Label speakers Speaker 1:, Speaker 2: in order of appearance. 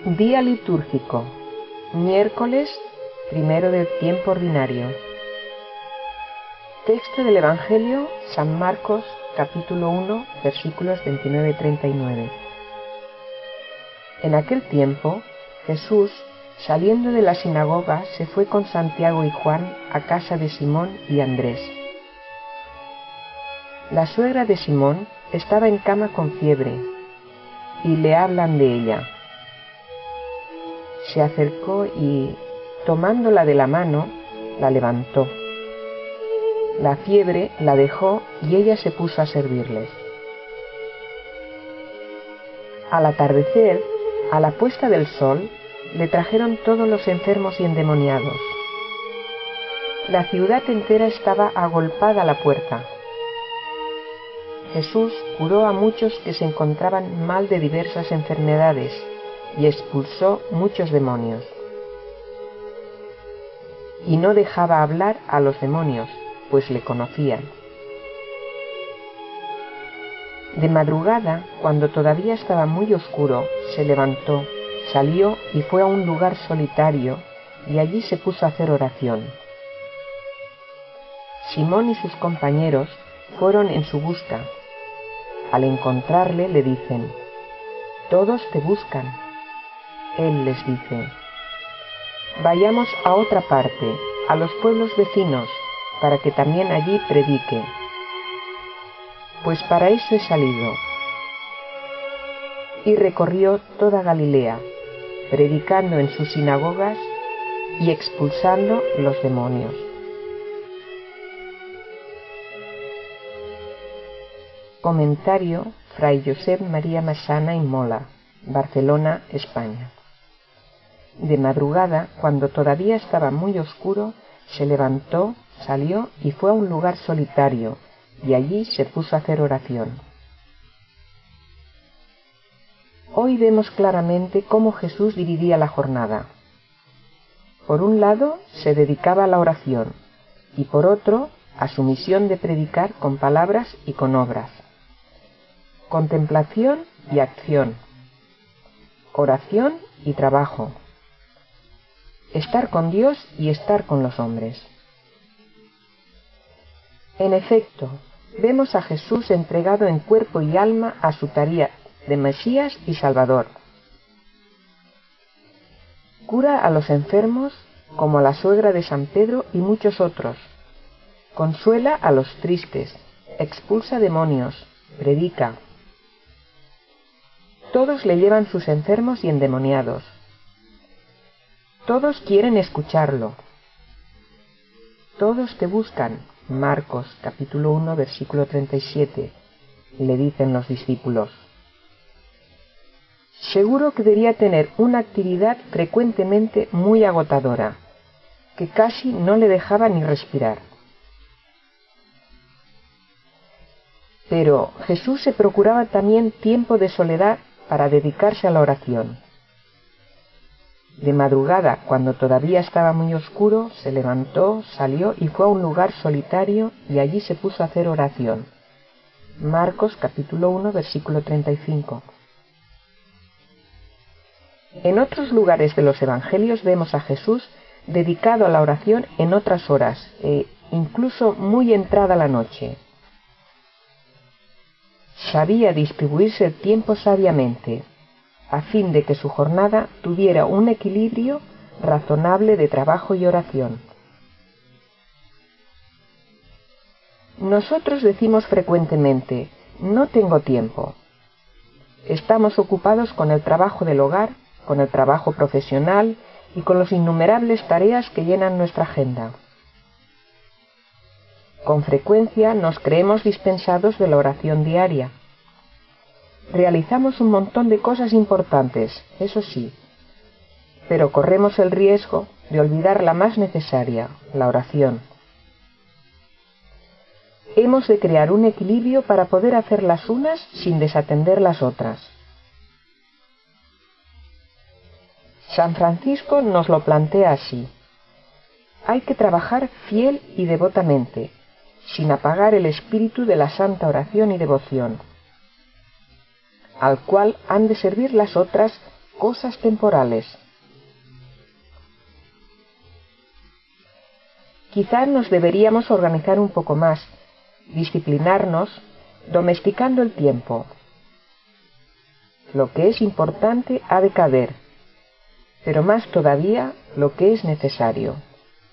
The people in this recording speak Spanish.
Speaker 1: Día litúrgico, miércoles primero del tiempo ordinario. Texto del Evangelio San Marcos, capítulo 1, versículos 29 y 39. En aquel tiempo, Jesús, saliendo de la sinagoga, se fue con Santiago y Juan a casa de Simón y Andrés. La suegra de Simón estaba en cama con fiebre, y le hablan de ella. Se acercó y, tomándola de la mano, la levantó. La fiebre la dejó y ella se puso a servirles. Al atardecer, a la puesta del sol, le trajeron todos los enfermos y endemoniados. La ciudad entera estaba agolpada a la puerta. Jesús curó a muchos que se encontraban mal de diversas enfermedades y expulsó muchos demonios. Y no dejaba hablar a los demonios, pues le conocían. De madrugada, cuando todavía estaba muy oscuro, se levantó, salió y fue a un lugar solitario, y allí se puso a hacer oración. Simón y sus compañeros fueron en su busca. Al encontrarle le dicen: «Todos te buscan». Él les dice: «Vayamos a otra parte, a los pueblos vecinos, para que también allí predique. Pues para eso he salido». Y recorrió toda Galilea, predicando en sus sinagogas y expulsando los demonios. Comentario: Fray Josep María Massana y Mola, Barcelona, España. De madrugada, cuando todavía estaba muy oscuro, se levantó, salió y fue a un lugar solitario, y allí se puso a hacer oración. Hoy vemos claramente cómo Jesús dividía la jornada. Por un lado, se dedicaba a la oración, y por otro, a su misión de predicar con palabras y con obras. Contemplación y acción. Oración y trabajo. Estar con Dios y estar con los hombres. En efecto, vemos a Jesús entregado en cuerpo y alma a su tarea de Mesías y Salvador. Cura a los enfermos, como a la suegra de San Pedro y muchos otros. Consuela a los tristes, expulsa demonios, predica. Todos le llevan sus enfermos y endemoniados. Todos quieren escucharlo. Todos te buscan. Marcos, capítulo 1, versículo 37, le dicen los discípulos. Seguro que debía tener una actividad frecuentemente muy agotadora, que casi no le dejaba ni respirar. Pero Jesús se procuraba también tiempo de soledad para dedicarse a la oración. De madrugada, cuando todavía estaba muy oscuro, se levantó, salió y fue a un lugar solitario y allí se puso a hacer oración. Marcos capítulo 1, versículo 35. En otros lugares de los Evangelios vemos a Jesús dedicado a la oración en otras horas, incluso muy entrada la noche. Sabía distribuirse el tiempo sabiamente, a fin de que su jornada tuviera un equilibrio razonable de trabajo y oración. Nosotros decimos frecuentemente: no tengo tiempo. Estamos ocupados con el trabajo del hogar, con el trabajo profesional y con las innumerables tareas que llenan nuestra agenda. Con frecuencia nos creemos dispensados de la oración diaria. Realizamos un montón de cosas importantes, eso sí, pero corremos el riesgo de olvidar la más necesaria, la oración. Hemos de crear un equilibrio para poder hacer las unas sin desatender las otras. San Francisco nos lo plantea así: hay que trabajar fiel y devotamente, sin apagar el espíritu de la santa oración y devoción, al cual han de servir las otras cosas temporales. Quizá nos deberíamos organizar un poco más, disciplinarnos, domesticando el tiempo. Lo que es importante ha de caber, pero más todavía lo que es necesario.